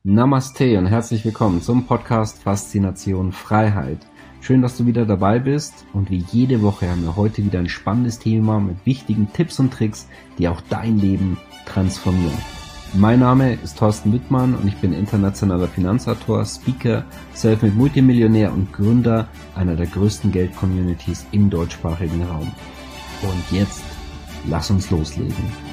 Namaste und herzlich willkommen zum Podcast Faszination Freiheit. Schön, dass du wieder dabei bist und wie jede Woche haben wir heute wieder ein spannendes Thema mit wichtigen Tipps und Tricks, die auch dein Leben transformieren. Mein Name ist Thorsten Wittmann und ich bin internationaler Finanzautor, Speaker, Selfmade Multimillionär und Gründer einer der größten Geld-Communities im deutschsprachigen Raum. Und jetzt, lass uns loslegen.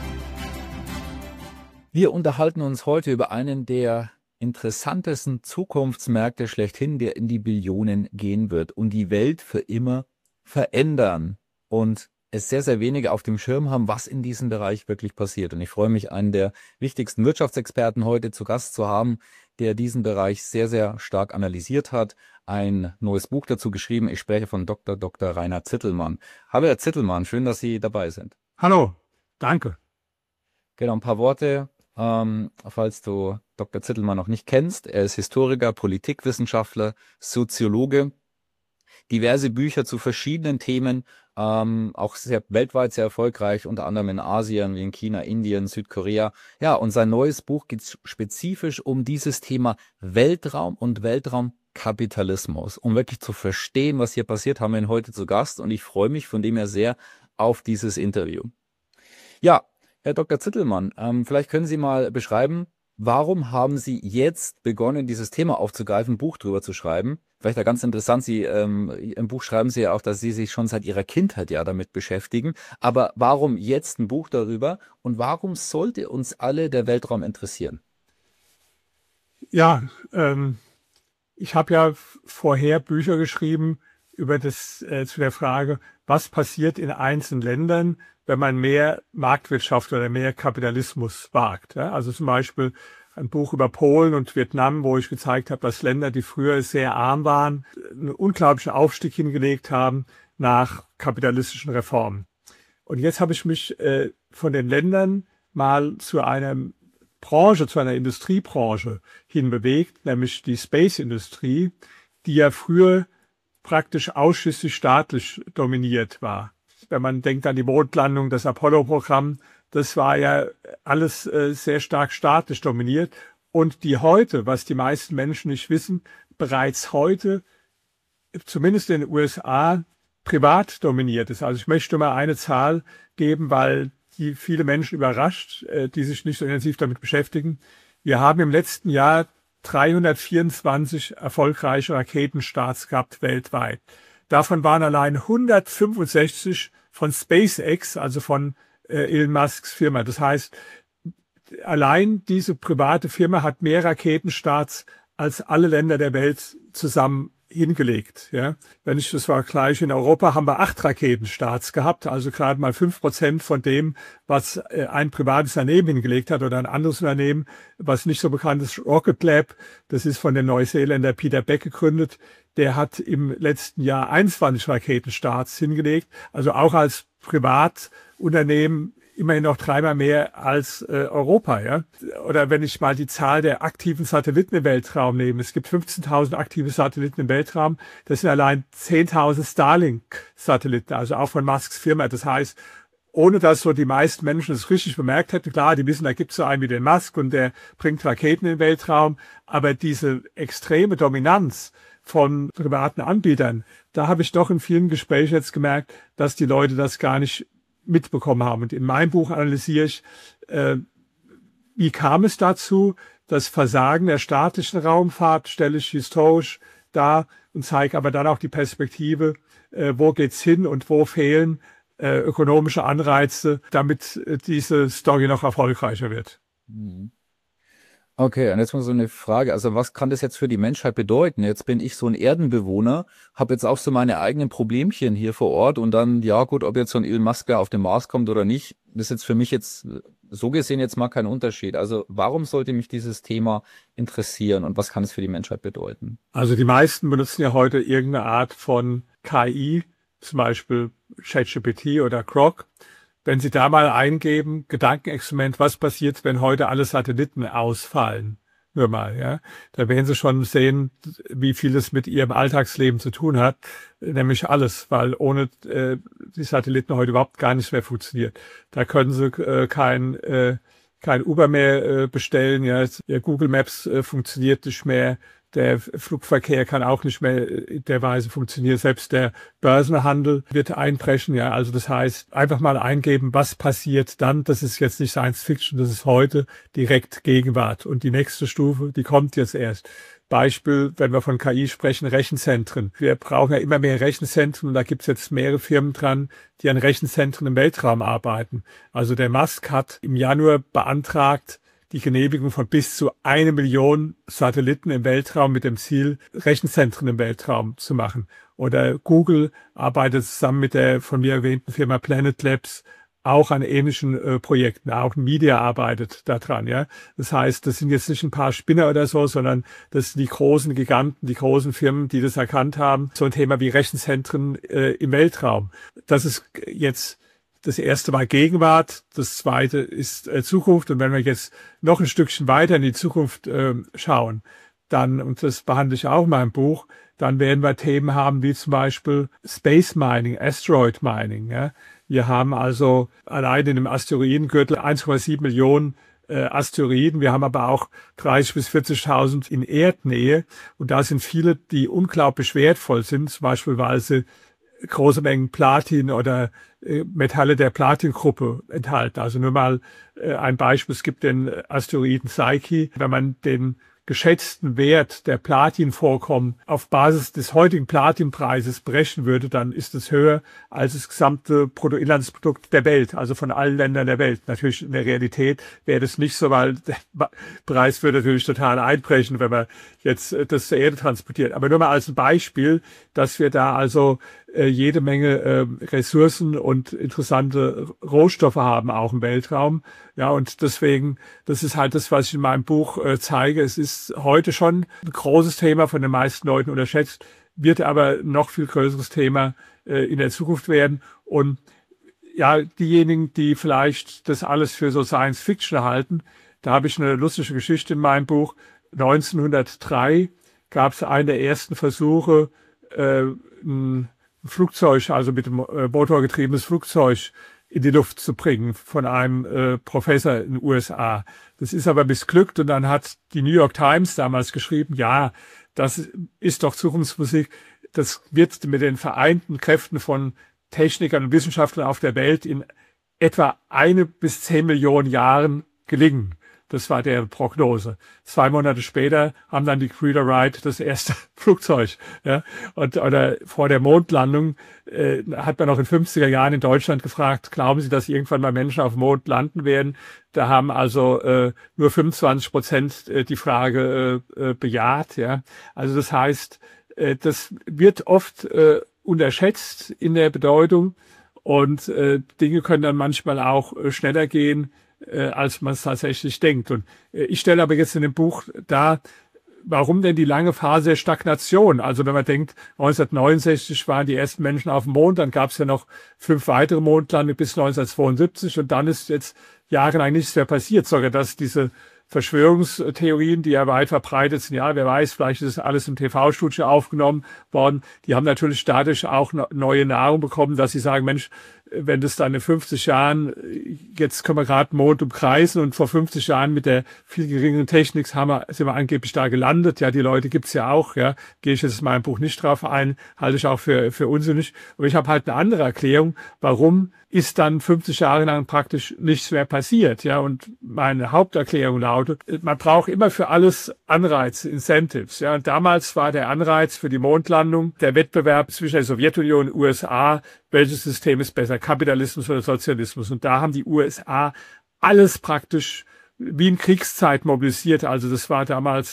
Wir unterhalten uns heute über einen der interessantesten Zukunftsmärkte schlechthin, der in die Billionen gehen wird und die Welt für immer verändern und es sehr, sehr wenige auf dem Schirm haben, was in diesem Bereich wirklich passiert. Und ich freue mich, einen der wichtigsten Wirtschaftsexperten heute zu Gast zu haben, der diesen Bereich sehr, sehr stark analysiert hat, ein neues Buch dazu geschrieben. Ich spreche von Dr. Rainer Zittelmann. Hallo Herr Zittelmann, schön, dass Sie dabei sind. Hallo, danke. Genau, ein paar Worte. Falls du Dr. Zittelmann noch nicht kennst, er ist Historiker, Politikwissenschaftler, Soziologe, diverse Bücher zu verschiedenen Themen, auch weltweit sehr erfolgreich, unter anderem in Asien, wie in China, Indien, Südkorea. Ja, und sein neues Buch geht spezifisch um dieses Thema Weltraum und Weltraumkapitalismus. Um wirklich zu verstehen, was hier passiert, haben wir ihn heute zu Gast und ich freue mich von dem her sehr auf dieses Interview. Ja, Herr Dr. Zittelmann, vielleicht können Sie mal beschreiben, warum haben Sie jetzt begonnen, dieses Thema aufzugreifen, ein Buch drüber zu schreiben? Vielleicht da ganz interessant, im Buch schreiben Sie ja auch, dass Sie sich schon seit Ihrer Kindheit ja damit beschäftigen. Aber warum jetzt ein Buch darüber und warum sollte uns alle der Weltraum interessieren? Ja, ich habe ja vorher Bücher geschrieben über zu der Frage, was passiert in einzelnen Ländern, wenn man mehr Marktwirtschaft oder mehr Kapitalismus wagt. Ja? Also zum Beispiel ein Buch über Polen und Vietnam, wo ich gezeigt habe, dass Länder, die früher sehr arm waren, einen unglaublichen Aufstieg hingelegt haben nach kapitalistischen Reformen. Und jetzt habe ich mich von den Ländern mal zu einer Branche, zu einer Industriebranche hinbewegt, nämlich die Space-Industrie, die ja früher praktisch ausschließlich staatlich dominiert war. Wenn man denkt an die Mondlandung, das Apollo-Programm, das war ja alles sehr stark staatlich dominiert und die heute, was die meisten Menschen nicht wissen, bereits heute, zumindest in den USA, privat dominiert ist. Also ich möchte mal eine Zahl geben, weil die viele Menschen überrascht, die sich nicht so intensiv damit beschäftigen. Wir haben im letzten Jahr 324 erfolgreiche Raketenstarts gehabt weltweit. Davon waren allein 165 von SpaceX, also von Elon Musks Firma. Das heißt, allein diese private Firma hat mehr Raketenstarts als alle Länder der Welt zusammen hingelegt. Ja, wenn ich das vergleiche, in Europa haben wir 8 Raketenstarts gehabt, also gerade mal 5% von dem, was ein privates Unternehmen hingelegt hat oder ein anderes Unternehmen, was nicht so bekannt ist, Rocket Lab, das ist von dem Neuseeländer Peter Beck gegründet, der hat im letzten Jahr 21 Raketenstarts hingelegt, also auch als Privatunternehmen immerhin noch 3-mal mehr als Europa, ja. Oder wenn ich mal die Zahl der aktiven Satelliten im Weltraum nehme. Es gibt 15.000 aktive Satelliten im Weltraum. Das sind allein 10.000 Starlink-Satelliten, also auch von Musks Firma. Das heißt, ohne dass so die meisten Menschen es richtig bemerkt hätten, klar, die wissen, da gibt es so einen wie den Musk und der bringt Raketen in den Weltraum. Aber diese extreme Dominanz von privaten Anbietern, da habe ich doch in vielen Gesprächen jetzt gemerkt, dass die Leute das gar nicht mitbekommen haben. Und in meinem Buch analysiere ich, wie kam es dazu. Das Versagen der staatlichen Raumfahrt stelle ich historisch dar und zeige aber dann auch die Perspektive, wo geht's hin und wo fehlen ökonomische Anreize, damit diese Story noch erfolgreicher wird. Okay, und jetzt mal so eine Frage, also was kann das jetzt für die Menschheit bedeuten? Jetzt bin ich so ein Erdenbewohner, habe jetzt auch so meine eigenen Problemchen hier vor Ort und dann, ja gut, ob jetzt so ein Elon Musk auf den Mars kommt oder nicht, das ist jetzt für mich jetzt so gesehen jetzt mal kein Unterschied. Also warum sollte mich dieses Thema interessieren und was kann es für die Menschheit bedeuten? Also die meisten benutzen ja heute irgendeine Art von KI, zum Beispiel ChatGPT oder Grok. Wenn Sie da mal eingeben, Gedankenexperiment, was passiert, wenn heute alle Satelliten ausfallen? Nur mal, ja. Da werden Sie schon sehen, wie viel es mit Ihrem Alltagsleben zu tun hat. Nämlich alles, weil ohne die Satelliten heute überhaupt gar nicht mehr funktioniert. Da können Sie kein kein Uber mehr bestellen. Ja, Google Maps funktioniert nicht mehr. Der Flugverkehr kann auch nicht mehr in der Weise funktionieren. Selbst der Börsenhandel wird einbrechen. Ja, also das heißt, einfach mal eingeben, was passiert dann. Das ist jetzt nicht Science Fiction, das ist heute direkt Gegenwart. Und die nächste Stufe, die kommt jetzt erst. Beispiel, wenn wir von KI sprechen, Rechenzentren. Wir brauchen ja immer mehr Rechenzentren und da gibt es jetzt mehrere Firmen dran, die an Rechenzentren im Weltraum arbeiten. Also der Musk hat im Januar beantragt, die Genehmigung von bis zu 1 Million Satelliten im Weltraum mit dem Ziel, Rechenzentren im Weltraum zu machen. Oder Google arbeitet zusammen mit der von mir erwähnten Firma Planet Labs auch an ähnlichen Projekten. Auch Media arbeitet daran. Ja, das heißt, das sind jetzt nicht ein paar Spinner oder so, sondern das sind die großen Giganten, die großen Firmen, die das erkannt haben. So ein Thema wie Rechenzentren im Weltraum. Das ist jetzt das erste Mal Gegenwart, das zweite ist Zukunft. Und wenn wir jetzt noch ein Stückchen weiter in die Zukunft schauen, dann, und das behandle ich auch in meinem Buch, dann werden wir Themen haben wie zum Beispiel Space Mining, Asteroid Mining. Ja. Wir haben also allein in dem Asteroidengürtel 1,7 Millionen Asteroiden. Wir haben aber auch 30.000 bis 40.000 in Erdnähe. Und da sind viele, die unglaublich wertvoll sind, zum Beispiel, weil sie große Mengen Platin oder Metalle der Platingruppe enthalten. Also nur mal ein Beispiel. Es gibt den Asteroiden Psyche. Wenn man den geschätzten Wert der Platinvorkommen auf Basis des heutigen Platinpreises berechnen würde, dann ist es höher als das gesamte Bruttoinlandsprodukt der Welt, also von allen Ländern der Welt. Natürlich in der Realität wäre das nicht so, weil der Preis würde natürlich total einbrechen, wenn man jetzt das zur Erde transportiert. Aber nur mal als ein Beispiel, dass wir da also jede Menge Ressourcen und interessante Rohstoffe haben, auch im Weltraum. Ja, und deswegen, das ist halt das, was ich in meinem Buch zeige. Es ist heute schon ein großes Thema, von den meisten Leuten unterschätzt, wird aber noch viel größeres Thema in der Zukunft werden. Und ja, diejenigen, die vielleicht das alles für so Science Fiction halten, da habe ich eine lustige Geschichte in meinem Buch. 1903 gab es einen der ersten Versuche, ein Flugzeug, also mit dem Motor getriebenes Flugzeug in die Luft zu bringen von einem Professor in den USA. Das ist aber missglückt und dann hat die New York Times damals geschrieben, ja, das ist doch Zukunftsmusik, das wird mit den vereinten Kräften von Technikern und Wissenschaftlern auf der Welt in etwa 1 bis 10 Millionen Jahren gelingen. Das war deren Prognose. 2 Monate später haben dann die Creeder Wright das erste Flugzeug. Ja, oder vor der Mondlandung hat man noch in 50er Jahren in Deutschland gefragt, glauben Sie, dass irgendwann mal Menschen auf dem Mond landen werden? Da haben also nur 25% die Frage bejaht. Ja, also das heißt, das wird oft unterschätzt in der Bedeutung und Dinge können dann manchmal auch schneller gehen, als man es tatsächlich denkt. Und ich stelle aber jetzt in dem Buch dar, warum denn die lange Phase der Stagnation? Also wenn man denkt, 1969 waren die ersten Menschen auf dem Mond, dann gab es ja noch 5 weitere Mondlandungen bis 1972 und dann ist jetzt jahrelang nichts mehr passiert, sogar dass diese Verschwörungstheorien, die ja weit verbreitet sind, ja, wer weiß, vielleicht ist alles im TV-Studio aufgenommen worden, die haben natürlich dadurch auch neue Nahrung bekommen, dass sie sagen, Mensch, wenn das dann in 50 Jahren, jetzt können wir gerade den Mond umkreisen und vor 50 Jahren mit der viel geringeren Technik sind wir angeblich da gelandet. Ja, die Leute gibt's ja auch, ja. Gehe ich jetzt in meinem Buch nicht drauf ein, halte ich auch für unsinnig. Aber ich habe halt eine andere Erklärung, warum ist dann 50 Jahre lang praktisch nichts mehr passiert. Ja, und meine Haupterklärung lautet, man braucht immer für alles Anreize, Incentives. Ja, und damals war der Anreiz für die Mondlandung der Wettbewerb zwischen der Sowjetunion und den USA. Welches System ist besser, Kapitalismus oder Sozialismus? Und da haben die USA alles praktisch wie in Kriegszeit mobilisiert. Also das war damals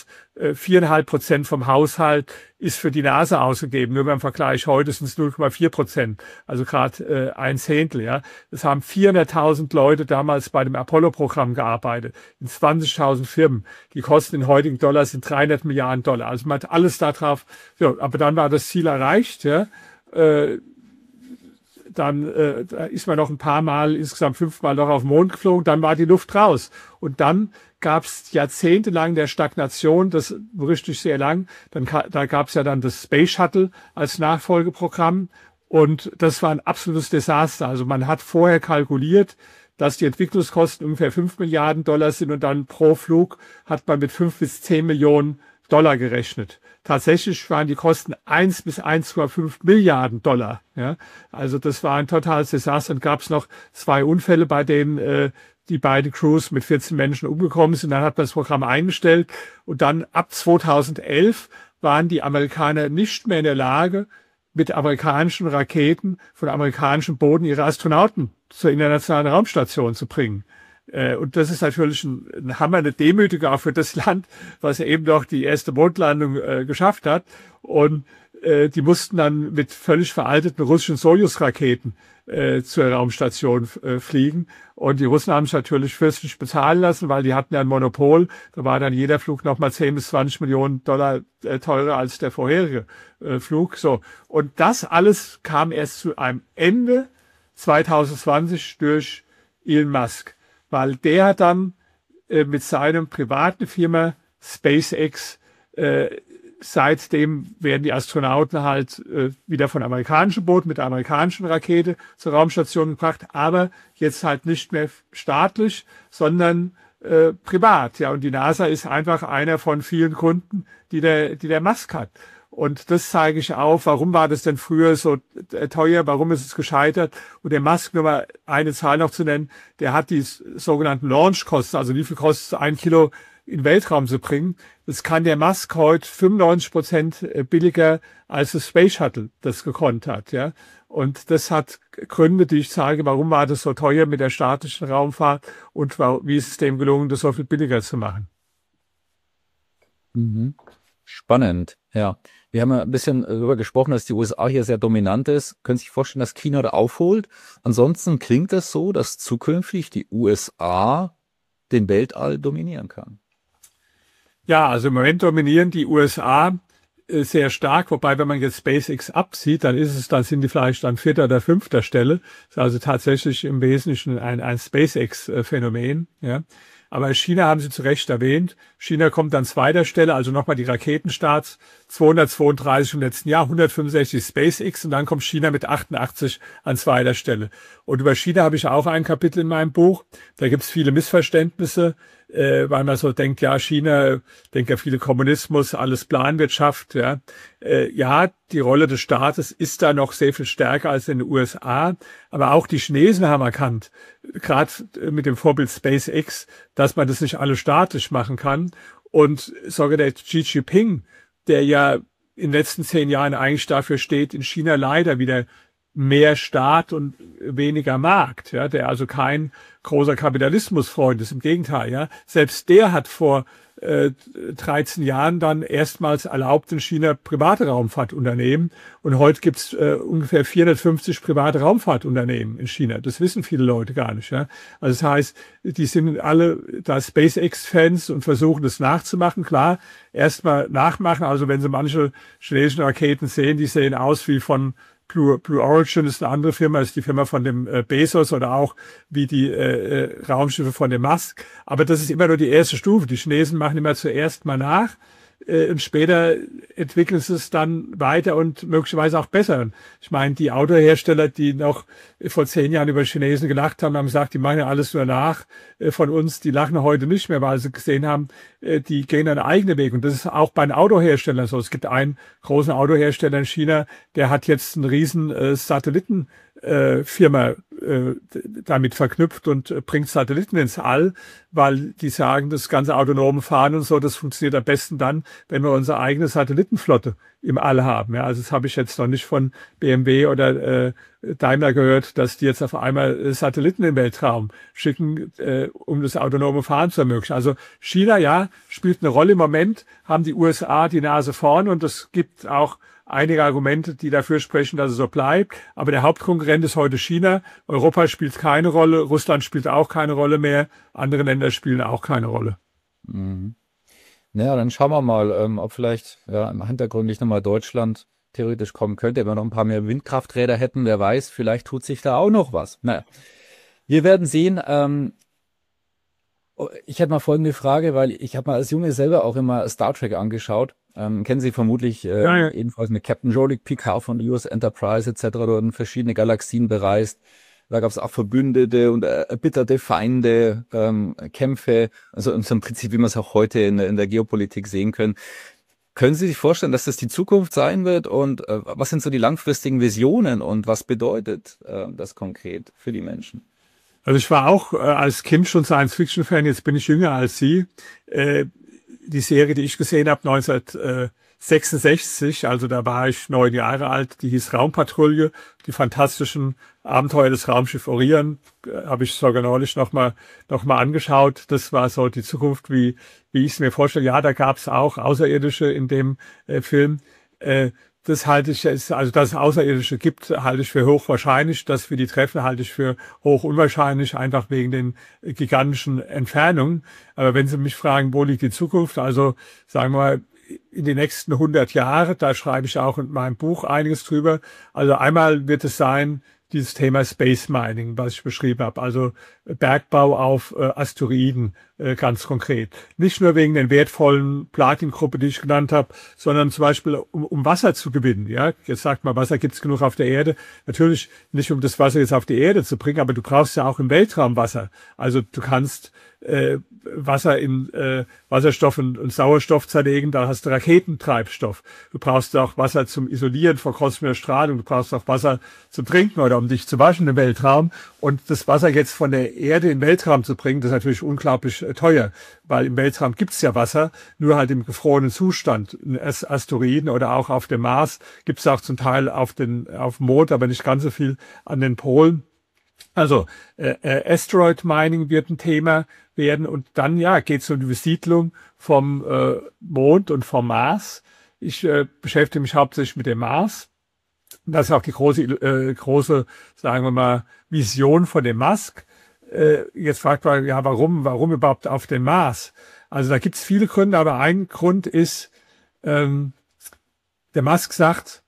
4,5% vom Haushalt ist für die NASA ausgegeben. Nur beim Vergleich heute sind es 0,4%. Also gerade 1/10. Ja. Das haben 400.000 Leute damals bei dem Apollo-Programm gearbeitet. In 20.000 Firmen. Die Kosten in heutigen Dollar sind 300 Milliarden Dollar. Also man hat alles da drauf. Ja, aber dann war das Ziel erreicht. Ja. Dann ist man noch ein paar Mal, insgesamt 5 Mal noch auf den Mond geflogen, dann war die Luft raus. Und dann gab es jahrzehntelang der Stagnation, das richtig sehr lang. Da gab es ja dann das Space Shuttle als Nachfolgeprogramm und das war ein absolutes Desaster. Also man hat vorher kalkuliert, dass die Entwicklungskosten ungefähr 5 Milliarden Dollar sind und dann pro Flug hat man mit 5 bis 10 Millionen Dollar gerechnet. Tatsächlich waren die Kosten 1 bis 1,5 Milliarden Dollar. Ja, also das war ein totales Desaster. Dann gab es noch 2 Unfälle, bei denen die beiden Crews mit 14 Menschen umgekommen sind. Dann hat man das Programm eingestellt und dann ab 2011 waren die Amerikaner nicht mehr in der Lage, mit amerikanischen Raketen von amerikanischem Boden ihre Astronauten zur internationalen Raumstation zu bringen. Und das ist natürlich ein Hammer, eine Demütigung auch für das Land, was ja eben doch die erste Mondlandung geschafft hat. Und die mussten dann mit völlig veralteten russischen Sojus-Raketen zur Raumstation fliegen. Und die Russen haben sich natürlich fürstlich bezahlen lassen, weil die hatten ja ein Monopol. Da war dann jeder Flug nochmal 10 bis 20 Millionen Dollar teurer als der vorherige Flug. So. Und das alles kam erst zu einem Ende 2020 durch Elon Musk, weil der dann mit seinem privaten Firma SpaceX seitdem werden die Astronauten halt wieder von amerikanischen Booten mit der amerikanischen Rakete zur Raumstation gebracht, aber jetzt halt nicht mehr staatlich, sondern privat. Ja, und die NASA ist einfach einer von vielen Kunden, die der Musk hat. Und das zeige ich auf. Warum war das denn früher so teuer? Warum ist es gescheitert? Und der Musk, nur mal eine Zahl noch zu nennen, der hat die sogenannten Launchkosten, also wie viel kostet es, 1 Kilo in den Weltraum zu bringen. Das kann der Musk heute 95% billiger als das Space Shuttle das gekonnt hat. Ja. Und das hat Gründe, die ich sage, warum war das so teuer mit der staatlichen Raumfahrt und wie ist es dem gelungen, das so viel billiger zu machen. Mhm. Spannend, ja. Wir haben ja ein bisschen darüber gesprochen, dass die USA hier sehr dominant ist. Können Sie sich vorstellen, dass China da aufholt? Ansonsten klingt es so, dass zukünftig die USA den Weltall dominieren kann. Ja, also im Moment dominieren die USA sehr stark, wobei wenn man jetzt SpaceX absieht, dann sind die vielleicht an 4. oder 5. Stelle. Das ist also tatsächlich im Wesentlichen ein SpaceX-Phänomen. Ja. Aber China haben Sie zu Recht erwähnt. China kommt an 2. Stelle, also nochmal die Raketenstarts, 232 im letzten Jahr, 165 SpaceX und dann kommt China mit 88 an 2. Stelle. Und über China habe ich auch ein Kapitel in meinem Buch. Da gibt es viele Missverständnisse, weil man so denkt, ja, China, denkt ja viele Kommunismus, alles Planwirtschaft. Ja, ja, die Rolle des Staates ist da noch sehr viel stärker als in den USA. Aber auch die Chinesen haben erkannt, gerade mit dem Vorbild SpaceX, dass man das nicht alles staatlich machen kann. Und sogar der Xi Jinping, der ja in den letzten 10 Jahren eigentlich dafür steht, in China leider wieder mehr Staat und weniger Markt, ja, der also kein großer Kapitalismusfreund ist, im Gegenteil, ja. Selbst der hat vor 13 Jahren dann erstmals erlaubt in China private Raumfahrtunternehmen und heute gibt's ungefähr 450 private Raumfahrtunternehmen in China. Das wissen viele Leute gar nicht. Ja? Also das heißt, die sind alle da SpaceX-Fans und versuchen das nachzumachen. Klar, erstmal nachmachen. Also wenn Sie manche chinesischen Raketen sehen, die sehen aus wie von Blue Origin ist eine andere Firma, ist die Firma von dem Bezos oder auch wie die Raumschiffe von dem Musk. Aber das ist immer nur die erste Stufe. Die Chinesen machen immer zuerst mal nach und später entwickeln sie es dann weiter und möglicherweise auch besser. Ich meine, die Autohersteller, die noch vor 10 Jahren über Chinesen gelacht haben, haben gesagt, die machen ja alles nur nach von uns, die lachen heute nicht mehr, weil sie gesehen haben, die gehen einen eigenen Weg. Und das ist auch bei den Autoherstellern so. Es gibt einen großen Autohersteller in China, der hat jetzt einen riesen Satellitenfirma damit verknüpft und bringt Satelliten ins All, weil die sagen, das ganze autonome Fahren und so, das funktioniert am besten dann, wenn wir unsere eigene Satellitenflotte im All haben. Ja, also das habe ich jetzt noch nicht von BMW oder Daimler gehört, dass die jetzt auf einmal Satelliten in den Weltraum schicken, um das autonome Fahren zu ermöglichen. Also China, ja, spielt eine Rolle. Im Moment haben die USA die Nase vorn und es gibt auch einige Argumente, die dafür sprechen, dass es so bleibt. Aber der Hauptkonkurrent ist heute China. Europa spielt keine Rolle. Russland spielt auch keine Rolle mehr. Andere Länder spielen auch keine Rolle. Mhm. Naja, dann schauen wir mal, ob vielleicht im Hintergrund nicht nochmal Deutschland theoretisch kommen könnte, wenn wir noch ein paar mehr Windkrafträder hätten. Wer weiß, vielleicht tut sich da auch noch was. Naja, wir werden sehen. Ich hätte mal folgende Frage, weil ich habe mal als Junge selber auch immer Star Trek angeschaut. Kennen Sie vermutlich jedenfalls mit Captain Jean-Luc Picard von der US Enterprise etc. wurden verschiedene Galaxien bereist. Da gab es auch Verbündete und erbitterte Feinde, Kämpfe, also im Prinzip, wie man es auch heute in der Geopolitik sehen können. Können Sie sich vorstellen, dass das die Zukunft sein wird und was sind so die langfristigen Visionen und was bedeutet das konkret für die Menschen? Also ich war auch als Kind schon Science-Fiction-Fan, jetzt bin ich jünger als Sie. Die Serie, die ich gesehen habe, 1966, also da war ich 9 Jahre alt, die hieß Raumpatrouille, die fantastischen Abenteuer des Raumschiffs Orion, habe ich sogar neulich noch mal angeschaut. Das war so die Zukunft, wie ich es mir vorstelle. Ja, da gab es auch Außerirdische in dem Film. Das halte ich, also dass es Außerirdische gibt, halte ich für hochwahrscheinlich. Dass wir die treffen, halte ich für hoch unwahrscheinlich, einfach wegen den gigantischen Entfernungen. Aber wenn Sie mich fragen, wo liegt die Zukunft? Also sagen wir mal, in den nächsten 100 Jahre, da schreibe ich auch in meinem Buch einiges drüber. Also einmal wird es sein, dieses Thema Space Mining, was ich beschrieben habe, also Bergbau auf Asteroiden, ganz konkret. Nicht nur wegen den wertvollen Platingruppe, die ich genannt habe, sondern zum Beispiel um Wasser zu gewinnen. Ja, jetzt sagt man, Wasser gibt es genug auf der Erde. Natürlich nicht, um das Wasser jetzt auf die Erde zu bringen, aber du brauchst ja auch im Weltraum Wasser. Also du kannst Wasser in Wasserstoff und Sauerstoff zerlegen, da hast du Raketentreibstoff. Du brauchst auch Wasser zum Isolieren vor kosmischer Strahlung, du brauchst auch Wasser zum Trinken oder um dich zu waschen im Weltraum. Und das Wasser jetzt von der Erde in den Weltraum zu bringen, das ist natürlich unglaublich teuer, weil im Weltraum gibt's ja Wasser, nur halt im gefrorenen Zustand. In Asteroiden oder auch auf dem Mars gibt's auch zum Teil auf dem Mond, aber nicht ganz so viel an den Polen. Also Asteroid Mining wird ein Thema werden und dann ja geht es um die Besiedlung vom Mond und vom Mars. Ich beschäftige mich hauptsächlich mit dem Mars. Das ist auch die große, sagen wir mal, Vision von dem Musk. Jetzt fragt man, ja, warum überhaupt auf den Mars? Also da gibt es viele Gründe, aber ein Grund ist, der Musk sagt,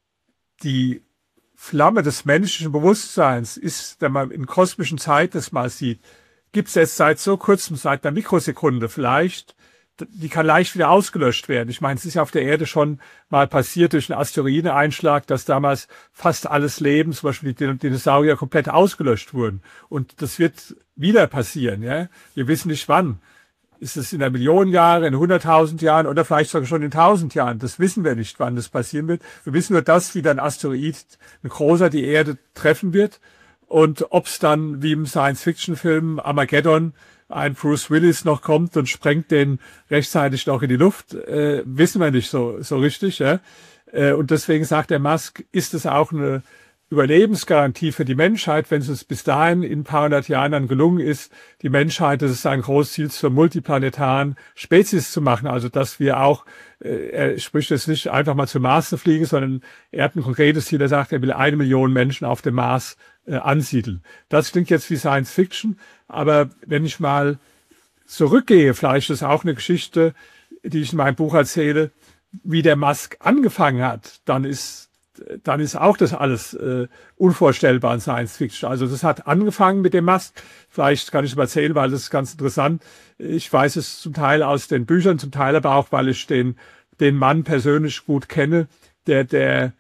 die Flamme des menschlichen Bewusstseins ist, wenn man in kosmischen Zeit das mal sieht, gibt es jetzt seit so kurzem, seit einer Mikrosekunde vielleicht, die kann leicht wieder ausgelöscht werden. Ich meine, es ist ja auf der Erde schon mal passiert durch einen Asteroideneinschlag, dass damals fast alles Leben, zum Beispiel die Dinosaurier, komplett ausgelöscht wurden. Und das wird wieder passieren. Ja? Wir wissen nicht wann. Ist es in 1 Million Jahre, in 100.000 Jahren oder vielleicht sogar schon in 1.000 Jahren? Das wissen wir nicht, wann das passieren wird. Wir wissen nur, dass wieder ein Asteroid, ein großer, die Erde treffen wird. Und ob es dann, wie im Science-Fiction-Film Armageddon, ein Bruce Willis noch kommt und sprengt den rechtzeitig noch in die Luft, wissen wir nicht so richtig. Ja? Und deswegen sagt der Musk, ist es auch eine Überlebensgarantie für die Menschheit, wenn es uns bis dahin in ein paar hundert Jahren dann gelungen ist, die Menschheit, das ist ein großes Ziel, zur multiplanetaren Spezies zu machen. Also dass wir auch, er spricht jetzt nicht einfach mal zum Mars zu fliegen, sondern er hat ein konkretes Ziel, er sagt, er will 1 Million Menschen auf dem Mars ansiedeln. Das klingt jetzt wie Science Fiction, aber wenn ich mal zurückgehe, vielleicht ist auch eine Geschichte, die ich in meinem Buch erzähle, wie der Musk angefangen hat, dann ist auch das alles unvorstellbar in Science Fiction. Also das hat angefangen mit dem Musk. Vielleicht kann ich es mal erzählen, weil das ist ganz interessant. Ich weiß es zum Teil aus den Büchern, zum Teil aber auch, weil ich den Mann persönlich gut kenne, der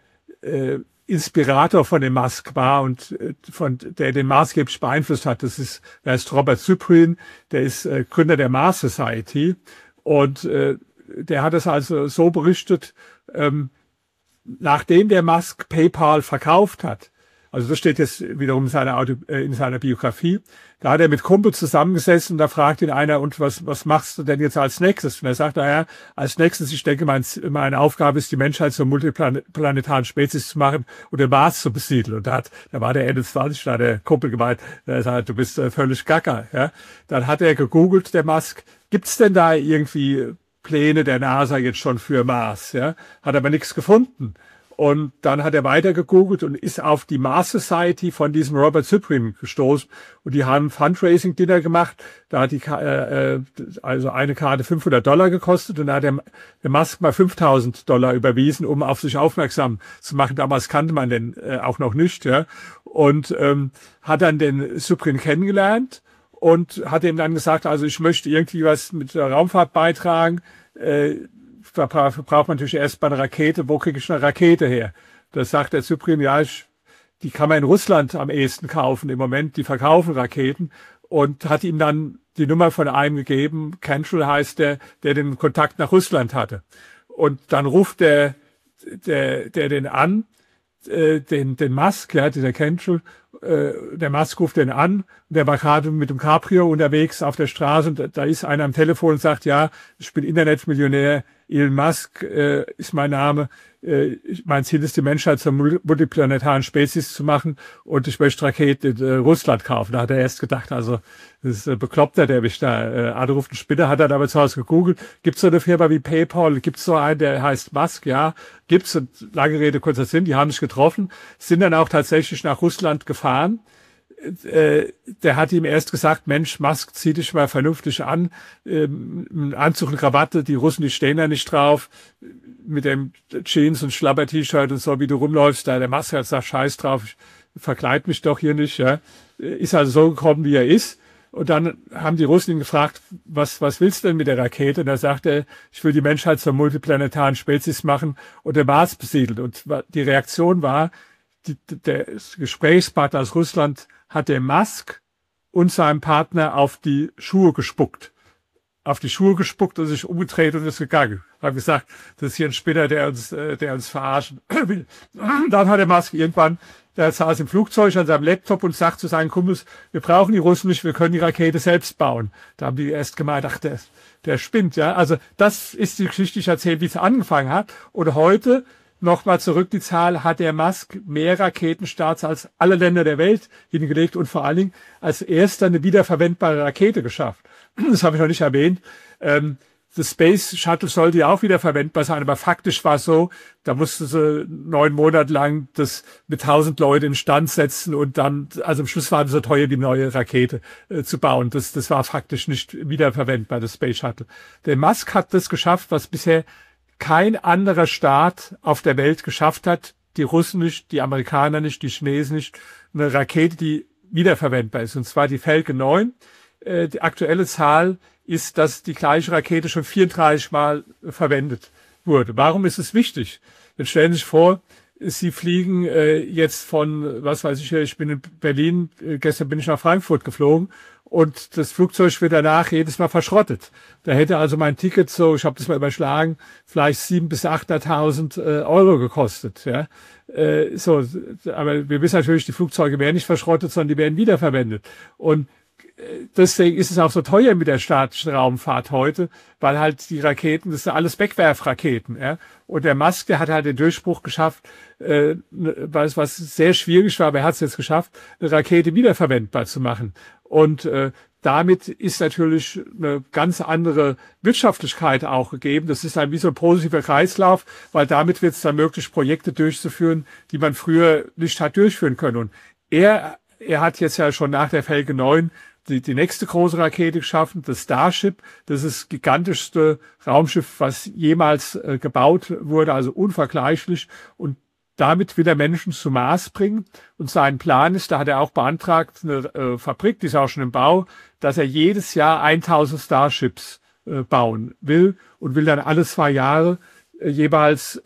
Inspirator von dem Musk war und der den maßgeblich beeinflusst hat. Der ist Robert Zuprin, der ist Gründer der Mars Society und der hat es also so berichtet, nachdem der Musk PayPal verkauft hat, also das steht jetzt wiederum in seiner Biografie, da hat er mit Kumpel zusammengesessen und da fragt ihn einer, und was machst du denn jetzt als nächstes? Und er sagt, naja, als nächstes, ich denke, meine Aufgabe ist, die Menschheit zur multiplanetaren Spezies zu machen und den Mars zu besiedeln. Und da war der Ende 20, da hat der Kumpel gemeint, der sagt, du bist völlig gaga. Ja? Dann hat er gegoogelt, der Musk, gibt's denn da irgendwie Pläne der NASA jetzt schon für Mars? Ja? Hat aber nichts gefunden. Und dann hat er weiter gegoogelt und ist auf die Mars Society von diesem Robert Zuprin gestoßen. Und die haben ein Fundraising-Dinner gemacht. Da hat also eine Karte $500 gekostet. Und da hat der Musk mal $5.000 überwiesen, um auf sich aufmerksam zu machen. Damals kannte man den auch noch nicht. Ja. Und hat dann den Zuprin kennengelernt und hat ihm dann gesagt, also ich möchte irgendwie was mit der Raumfahrt beitragen. Braucht man natürlich erst mal eine Rakete. Wo kriege ich eine Rakete her? Das sagt der Zuprin, ja, ich die kann man in Russland am ehesten kaufen im Moment, die verkaufen Raketen, und hat ihm dann die Nummer von einem gegeben, Kenschel heißt der den Kontakt nach Russland hatte. Und dann ruft der den an, den Musk, ja, dieser Kenschel, der Musk ruft den an, der war gerade mit dem Cabrio unterwegs auf der Straße, und da ist einer am Telefon und sagt, ja, ich bin Internetmillionär, Elon Musk ist mein Name, mein Ziel ist, die Menschheit zur multiplanetaren Spezies zu machen, und ich möchte Raketen in Russland kaufen. Da hat er erst gedacht, also das ist ein Bekloppter, der mich da anruft, ein Spinner. Hat er aber zu Hause gegoogelt, gibt's so eine Firma wie PayPal, gibt's so einen, der heißt Musk, ja, gibt's, und lange Rede, kurzer Sinn, die haben sich getroffen, sind dann auch tatsächlich nach Russland gefahren. Der hat ihm erst gesagt, Mensch, Musk, zieh dich mal vernünftig an, Anzug und Krawatte, die Russen, die stehen da nicht drauf, mit dem Jeans und Schlabber-T-Shirt und so, wie du rumläufst, da der Musk hat gesagt, scheiß drauf, ich verkleid mich doch hier nicht, ja. Ist also so gekommen, wie er ist. Und dann haben die Russen ihn gefragt, was willst du denn mit der Rakete? Und da sagt er, ich will die Menschheit zur multiplanetaren Spezies machen und den Mars besiedeln. Und die Reaktion war, der Gesprächspartner aus Russland hat der Musk und seinem Partner auf die Schuhe gespuckt. Auf die Schuhe gespuckt und sich umgedreht und ist gegangen. Haben gesagt, das ist hier ein Spinner, der uns verarschen will. Dann hat der Musk irgendwann, der saß im Flugzeug an seinem Laptop und sagt zu seinen Kumpels, wir brauchen die Russen nicht, wir können die Rakete selbst bauen. Da haben die erst gemeint, ach, der spinnt, ja. Also das ist die Geschichte, die ich erzähle, wie es angefangen hat. Und heute, nochmal zurück die Zahl, hat der Musk mehr Raketenstarts als alle Länder der Welt hingelegt und vor allen Dingen als erster eine wiederverwendbare Rakete geschafft. Das habe ich noch nicht erwähnt. Das Space Shuttle sollte ja auch wieder verwendbar sein, aber faktisch war es so, da musste sie 9 Monate lang das mit 1000 Leuten instand setzen und dann, also am Schluss war es so teuer, die neue Rakete zu bauen. Das war faktisch nicht wiederverwendbar, das Space Shuttle. Der Musk hat das geschafft, was bisher kein anderer Staat auf der Welt geschafft hat, die Russen nicht, die Amerikaner nicht, die Chinesen nicht, eine Rakete, die wiederverwendbar ist, und zwar die Falcon 9. Die aktuelle Zahl ist, dass die gleiche Rakete schon 34 Mal verwendet wurde. Warum ist es wichtig? Jetzt stellen Sie sich vor, Sie fliegen jetzt von, was weiß ich bin in Berlin, gestern bin ich nach Frankfurt geflogen, und das Flugzeug wird danach jedes Mal verschrottet. Da hätte also mein Ticket so, ich habe das mal überschlagen, vielleicht 700.000 bis 800.000 Euro gekostet. Ja, aber wir wissen natürlich, die Flugzeuge werden nicht verschrottet, sondern die werden wiederverwendet. Und deswegen ist es auch so teuer mit der statischen Raumfahrt heute, weil halt die Raketen, das sind alles Wegwerfraketen. Ja? Und der Musk, der hat halt den Durchbruch geschafft, was sehr schwierig war, aber er hat es jetzt geschafft, eine Rakete wiederverwendbar zu machen. Und damit ist natürlich eine ganz andere Wirtschaftlichkeit auch gegeben. Das ist dann wie so ein positiver Kreislauf, weil damit wird es dann möglich, Projekte durchzuführen, die man früher nicht hat durchführen können. Und er hat jetzt ja schon nach der Falcon 9 die nächste große Rakete geschaffen, das Starship. Das ist das gigantischste Raumschiff, was jemals gebaut wurde, also unvergleichlich. Und damit will er Menschen zum Mars bringen. Und sein Plan ist, da hat er auch beantragt, eine Fabrik, die ist auch schon im Bau, dass er jedes Jahr 1000 Starships bauen will und will dann alle 2 Jahre jeweils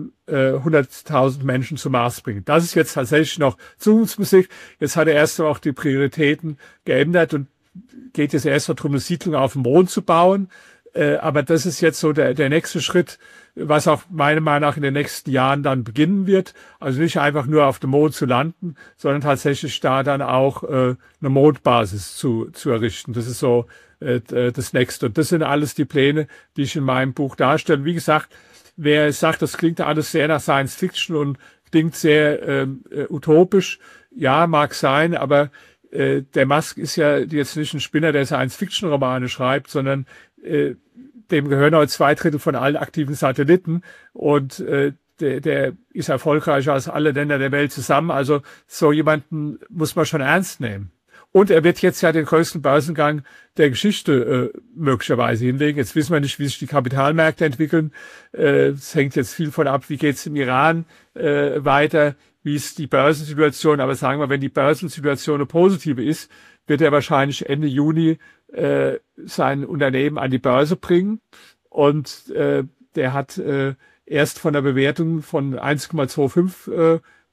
100.000 Menschen zum Mars bringen. Das ist jetzt tatsächlich noch Zukunftsmusik. Jetzt hat er erst auch die Prioritäten geändert und geht jetzt erst darum, eine Siedlung auf dem Mond zu bauen. Aber das ist jetzt so der nächste Schritt, was auch meiner Meinung nach in den nächsten Jahren dann beginnen wird. Also nicht einfach nur auf dem Mond zu landen, sondern tatsächlich da dann auch eine Mondbasis zu errichten. Das ist so das Nächste. Und das sind alles die Pläne, die ich in meinem Buch darstelle. Wie gesagt, wer sagt, das klingt alles sehr nach Science Fiction und klingt sehr utopisch, ja, mag sein, aber der Musk ist ja jetzt nicht ein Spinner, der Science-Fiction-Romane schreibt, sondern dem gehören heute 2/3 von allen aktiven Satelliten, und der ist erfolgreicher als alle Länder der Welt zusammen. Also so jemanden muss man schon ernst nehmen. Und er wird jetzt ja den größten Börsengang der Geschichte möglicherweise hinlegen. Jetzt wissen wir nicht, wie sich die Kapitalmärkte entwickeln. Es hängt jetzt viel von ab, wie geht es im Iran weiter, wie ist die Börsensituation. Aber sagen wir, wenn die Börsensituation eine positive ist, wird er wahrscheinlich Ende Juni sein Unternehmen an die Börse bringen. Und der hat erst von der Bewertung von 1,25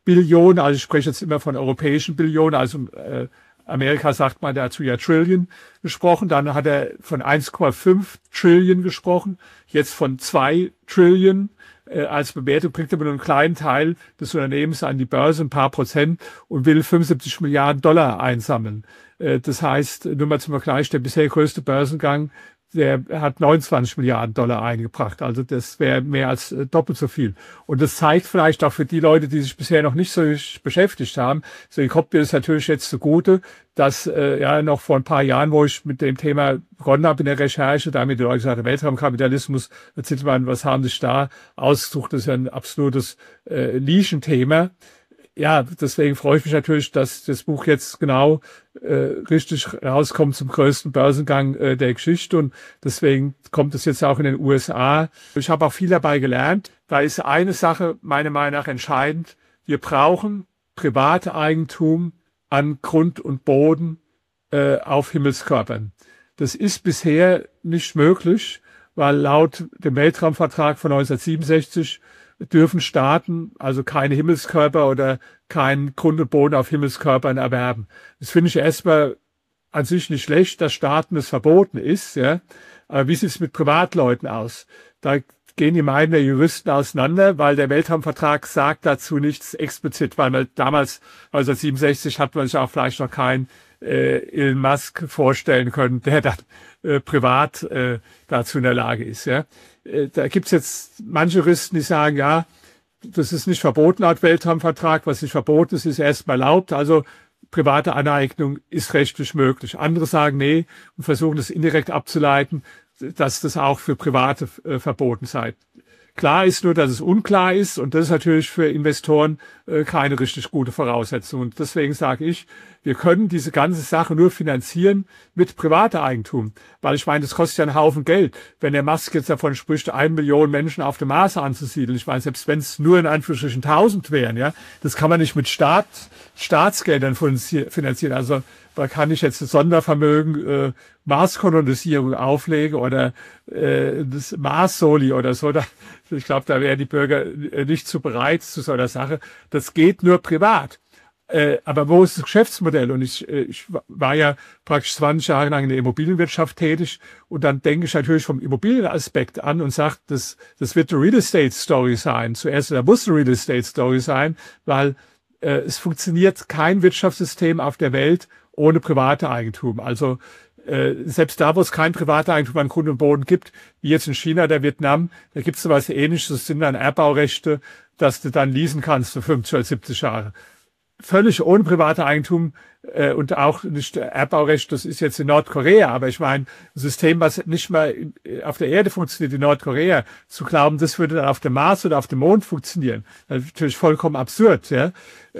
Billionen, also ich spreche jetzt immer von europäischen Billionen, also Amerika sagt man dazu ja Trillion gesprochen, dann hat er von 1,5 Trillion gesprochen, jetzt von 2 Trillion. Als Bewertung bringt er nur einen kleinen Teil des Unternehmens an die Börse, ein paar Prozent, und will 75 Milliarden Dollar einsammeln. Das heißt, nur mal zum Vergleich, der bisher größte Börsengang, der hat 29 Milliarden Dollar eingebracht. Also das wäre mehr als doppelt so viel. Und das zeigt vielleicht auch für die Leute, die sich bisher noch nicht so beschäftigt haben, so kommt mir das natürlich jetzt zugute, dass ja noch vor ein paar Jahren, wo ich mit dem Thema begonnen habe in der Recherche, da haben mir die Leute gesagt, Weltraumkapitalismus, erzählt man, was haben sich da ausgesucht, das ist ja ein absolutes Nischenthema. Ja, deswegen freue ich mich natürlich, dass das Buch jetzt genau richtig rauskommt zum größten Börsengang der Geschichte, und deswegen kommt es jetzt auch in den USA. Ich habe auch viel dabei gelernt. Da ist eine Sache meiner Meinung nach entscheidend. Wir brauchen Privateigentum an Grund und Boden auf Himmelskörpern. Das ist bisher nicht möglich, weil laut dem Weltraumvertrag von 1967 dürfen Staaten also keine Himmelskörper oder keinen Grund und Boden auf Himmelskörpern erwerben. Das finde ich erstmal an sich nicht schlecht, dass Staaten es verboten ist, ja. Aber wie sieht es mit Privatleuten aus? Da gehen die Meinungen der Juristen auseinander, weil der Weltraumvertrag sagt dazu nichts explizit, weil man damals, 1967, hat man sich auch vielleicht noch keinen Elon Musk vorstellen können, der dann privat dazu in der Lage ist, ja. Da gibt's jetzt manche Juristen, die sagen, ja, das ist nicht verboten laut Weltraumvertrag, was nicht verboten ist, ist erstmal erlaubt, also private Aneignung ist rechtlich möglich. Andere sagen, nee, und versuchen das indirekt abzuleiten, dass das auch für Private verboten sei. Klar ist nur, dass es unklar ist, und das ist natürlich für Investoren keine richtig gute Voraussetzung. Und deswegen sage ich, wir können diese ganze Sache nur finanzieren mit privatem Eigentum. Weil ich meine, das kostet ja einen Haufen Geld. Wenn der Musk jetzt davon spricht, 1 Million Menschen auf dem Mars anzusiedeln, ich meine, selbst wenn es nur in Anführungsstrichen 1000 wären, ja, das kann man nicht mit Staatsgeldern finanzieren. Also da kann ich jetzt das Sondervermögen Marskolonisierung auflegen oder das Mars-Soli oder so. Ich glaube, da wären die Bürger nicht zu bereit zu so einer Sache. Das geht nur privat. Aber wo ist das Geschäftsmodell? Und ich war ja praktisch 20 Jahre lang in der Immobilienwirtschaft tätig, und dann denke ich natürlich vom Immobilienaspekt an und sage, das wird eine Real Estate Story sein. Zuerst, da muss eine Real Estate Story sein, weil es funktioniert kein Wirtschaftssystem auf der Welt ohne private Eigentum. Also selbst da, wo es kein Privateigentum an Grund und Boden gibt, wie jetzt in China oder Vietnam, da gibt es so was Ähnliches, das sind dann Erbbaurechte, dass du dann leasen kannst für 50 oder 70 Jahre. Völlig ohne private Eigentum und auch nicht Erbbaurecht, das ist jetzt in Nordkorea, aber ich meine, ein System, was nicht mal auf der Erde funktioniert, in Nordkorea, zu glauben, das würde dann auf dem Mars oder auf dem Mond funktionieren, das ist natürlich vollkommen absurd, ja.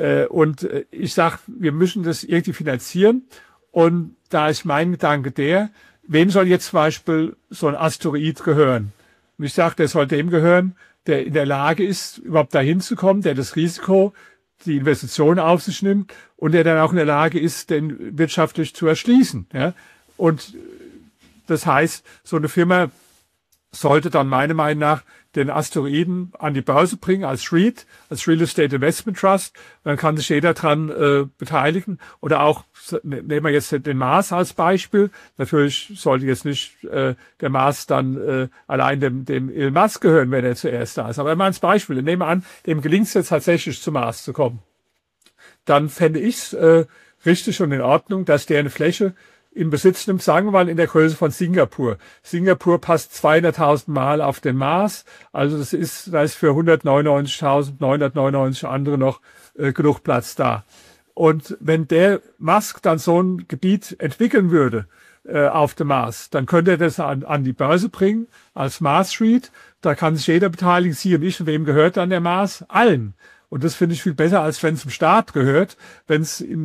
Und ich sage, wir müssen das irgendwie finanzieren, und da ist mein Gedanke der, wem soll jetzt zum Beispiel so ein Asteroid gehören? Und ich sage, der soll dem gehören, der in der Lage ist, überhaupt dahin zu kommen, der das Risiko, die Investitionen auf sich nimmt, und der dann auch in der Lage ist, den wirtschaftlich zu erschließen. Ja? Und das heißt, so eine Firma sollte dann meiner Meinung nach den Asteroiden an die Börse bringen als REIT, als Real Estate Investment Trust. Dann kann sich jeder dran beteiligen. Oder auch, nehmen wir jetzt den Mars als Beispiel. Natürlich sollte jetzt nicht der Mars dann allein dem Elon Musk gehören, wenn er zuerst da ist. Aber mal als Beispiel, nehmen wir an, dem gelingt es jetzt tatsächlich zum Mars zu kommen. Dann fände ich es richtig und in Ordnung, dass der eine Fläche in Besitz nimmt, sagen wir mal in der Größe von Singapur. Singapur passt 200.000 Mal auf den Mars, also da ist für 199.999 andere noch genug Platz da. Und wenn der Musk dann so ein Gebiet entwickeln würde auf dem Mars, dann könnte er das an die Börse bringen als Mars REIT. Da kann sich jeder beteiligen, Sie und ich. Und wem gehört dann der Mars? Allen. Und das finde ich viel besser, als wenn es zum Staat gehört, wenn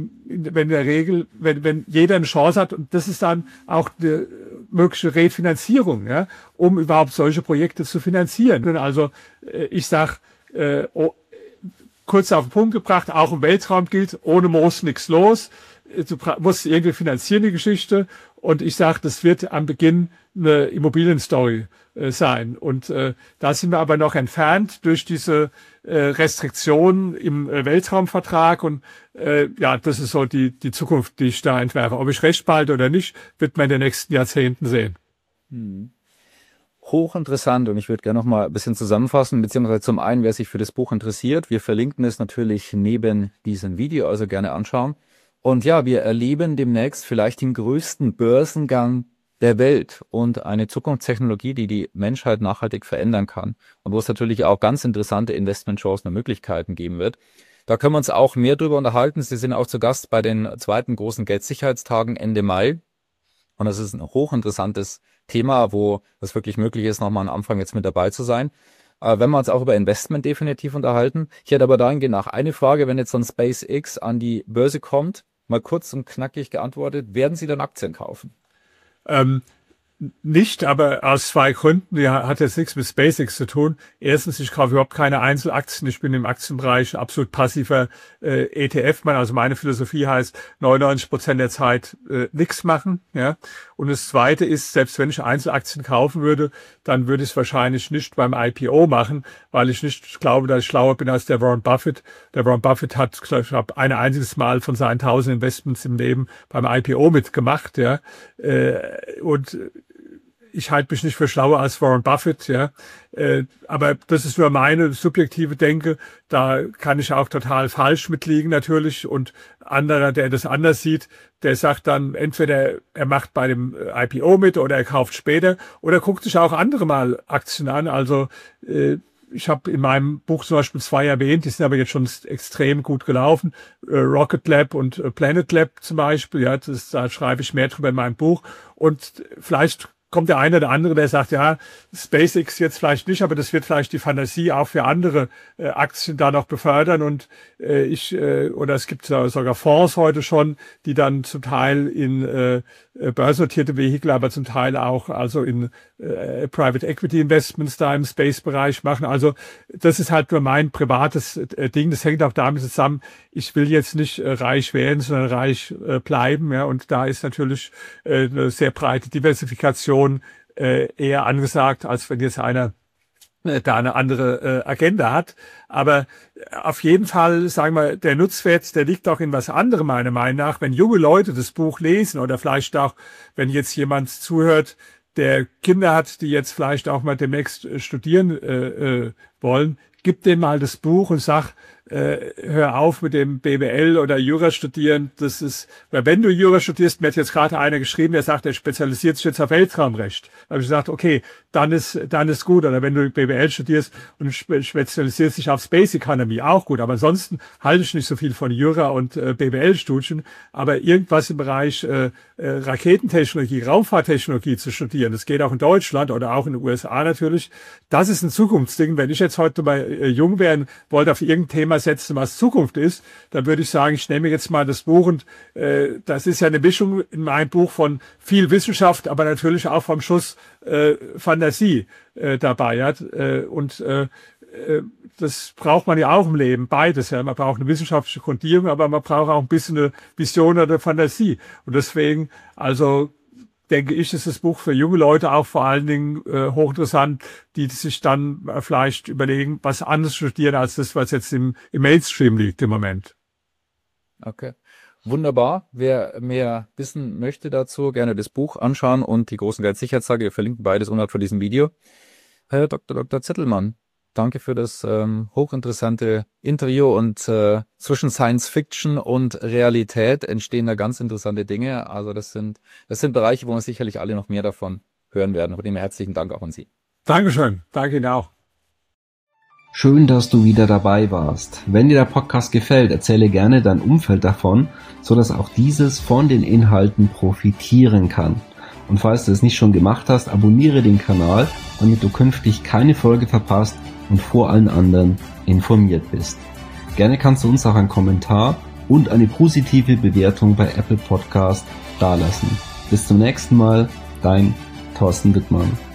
jeder eine Chance hat. Und das ist dann auch eine mögliche Refinanzierung, ja, um überhaupt solche Projekte zu finanzieren. Also ich sag, kurz auf den Punkt gebracht, auch im Weltraum gilt, ohne Moos nichts los. du musst irgendwie finanzieren, die Geschichte. Und ich sage, das wird am Beginn eine Immobilienstory sein. Und da sind wir aber noch entfernt durch diese Restriktionen im Weltraumvertrag. Und ja, das ist so die Zukunft, die ich da entwerfe. Ob ich recht behalte oder nicht, wird man in den nächsten Jahrzehnten sehen. Hochinteressant, und ich würde gerne noch mal ein bisschen zusammenfassen, beziehungsweise zum einen, wer sich für das Buch interessiert, wir verlinken es natürlich neben diesem Video, also gerne anschauen. Und ja, wir erleben demnächst vielleicht den größten Börsengang der Welt und eine Zukunftstechnologie, die die Menschheit nachhaltig verändern kann und wo es natürlich auch ganz interessante Investmentchancen und Möglichkeiten geben wird. Da können wir uns auch mehr drüber unterhalten. Sie sind auch zu Gast bei den zweiten großen Geldsicherheitstagen Ende Mai. Und das ist ein hochinteressantes Thema, wo es wirklich möglich ist, nochmal am Anfang jetzt mit dabei zu sein. Wenn wir uns auch über Investment definitiv unterhalten. Ich hätte aber dahingehend nach eine Frage, wenn jetzt so ein SpaceX an die Börse kommt, mal kurz und knackig geantwortet, werden Sie dann Aktien kaufen? Nicht, aber aus zwei Gründen. Die hat jetzt nichts mit SpaceX zu tun. Erstens, ich kaufe überhaupt keine Einzelaktien. Ich bin im Aktienbereich absolut passiver ETF-Mann. Also meine Philosophie heißt 99% der Zeit nichts machen. Ja. Und das Zweite ist, selbst wenn ich Einzelaktien kaufen würde, dann würde ich es wahrscheinlich nicht beim IPO machen, weil ich nicht glaube, dass ich schlauer bin als der Warren Buffett. Der Warren Buffett hat, ich glaube, ein einziges Mal von seinen 1000 Investments im Leben beim IPO mitgemacht. Ja. Und ich halte mich nicht für schlauer als Warren Buffett, ja. Aber das ist nur meine subjektive Denke. Da kann ich auch total falsch mitliegen natürlich. Und anderer, der das anders sieht, der sagt dann, entweder er macht bei dem IPO mit oder er kauft später oder guckt sich auch andere mal Aktien an. Also ich habe in meinem Buch zum Beispiel 2 erwähnt, die sind aber jetzt schon extrem gut gelaufen. Rocket Lab und Planet Lab zum Beispiel, ja, da schreibe ich mehr drüber in meinem Buch. Und vielleicht kommt der eine oder andere, der sagt, ja, SpaceX jetzt vielleicht nicht, aber das wird vielleicht die Fantasie auch für andere Aktien da noch befördern. Und oder es gibt sogar Fonds heute schon, die dann zum Teil in börsennotierte Vehikel, aber zum Teil auch also in Private Equity Investments da im Space-Bereich machen. Also das ist halt nur mein privates Ding. Das hängt auch damit zusammen, ich will jetzt nicht reich werden, sondern reich bleiben. Ja, und da ist natürlich eine sehr breite Diversifikation eher angesagt, als wenn jetzt einer da eine andere Agenda hat. Aber auf jeden Fall, sagen wir, der Nutzwert, der liegt auch in was anderem, meiner Meinung nach. Wenn junge Leute das Buch lesen oder vielleicht auch, wenn jetzt jemand zuhört, der Kinder hat, die jetzt vielleicht auch mal demnächst studieren wollen, gib denen mal das Buch und sag, hör auf mit dem BWL oder Jura studieren. Das ist, weil wenn du Jura studierst, mir hat jetzt gerade einer geschrieben, der sagt, er spezialisiert sich jetzt auf Weltraumrecht. Da habe ich gesagt, okay, dann ist gut. Oder wenn du BWL studierst und spezialisierst dich auf Space Economy, auch gut. Aber ansonsten halte ich nicht so viel von Jura und BWL-Studien. Aber irgendwas im Bereich Raketentechnologie, Raumfahrttechnologie zu studieren, das geht auch in Deutschland oder auch in den USA natürlich. Das ist ein Zukunftsding. Wenn ich jetzt heute mal jung werden wollte, auf irgendein Thema setzen, was Zukunft ist, dann würde ich sagen, ich nehme jetzt mal das Buch und das ist ja eine Mischung in meinem Buch von viel Wissenschaft, aber natürlich auch vom Schuss Fantasie dabei hat. Und das braucht man ja auch im Leben, beides. Ja. Man braucht eine wissenschaftliche Grundierung, aber man braucht auch ein bisschen eine Vision oder Fantasie. Und deswegen, also denke ich, ist das Buch für junge Leute auch vor allen Dingen hochinteressant, die sich dann vielleicht überlegen, was anderes studieren als das, was jetzt im Mainstream liegt im Moment. Okay, wunderbar. Wer mehr wissen möchte dazu, gerne das Buch anschauen und die großen Geldsicherheitstage. Wir verlinken beides unter diesem Video. Herr Dr. Zittelmann, danke für das hochinteressante Interview und zwischen Science Fiction und Realität entstehen da ganz interessante Dinge. Also das sind Bereiche, wo wir sicherlich alle noch mehr davon hören werden. Von dem herzlichen Dank auch an Sie. Dankeschön. Danke Ihnen auch. Schön, dass du wieder dabei warst. Wenn dir der Podcast gefällt, erzähle gerne dein Umfeld davon, sodass auch dieses von den Inhalten profitieren kann. Und falls du es nicht schon gemacht hast, abonniere den Kanal, damit du künftig keine Folge verpasst und vor allen anderen informiert bist. Gerne kannst du uns auch einen Kommentar und eine positive Bewertung bei Apple Podcast dalassen. Bis zum nächsten Mal, dein Thorsten Wittmann.